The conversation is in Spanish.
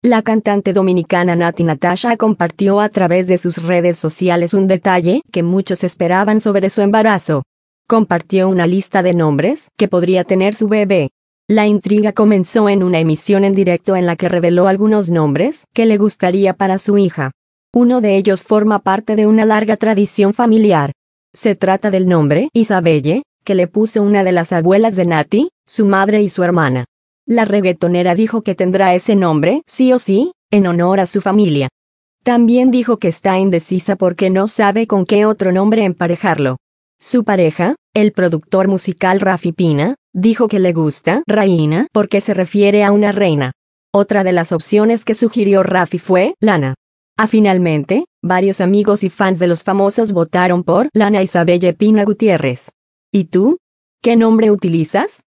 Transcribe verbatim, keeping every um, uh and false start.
La cantante dominicana Natti Natasha compartió a través de sus redes sociales un detalle que muchos esperaban sobre su embarazo. Compartió una lista de nombres que podría tener su bebé. La intriga comenzó en una emisión en directo en la que reveló algunos nombres que le gustaría para su hija. Uno de ellos forma parte de una larga tradición familiar. Se trata del nombre Isabelle, que le puso una de las abuelas de Natti, su madre y su hermana. La reggaetonera dijo que tendrá ese nombre, sí o sí, en honor a su familia. También dijo que está indecisa porque no sabe con qué otro nombre emparejarlo. Su pareja, el productor musical Rafi Pina, dijo que le gusta Raina porque se refiere a una reina. Otra de las opciones que sugirió Rafi fue Lana. Ah, finalmente, varios amigos y fans de los famosos votaron por Lana Isabelle Pina Gutiérrez. ¿Y tú? ¿Qué nombre utilizas?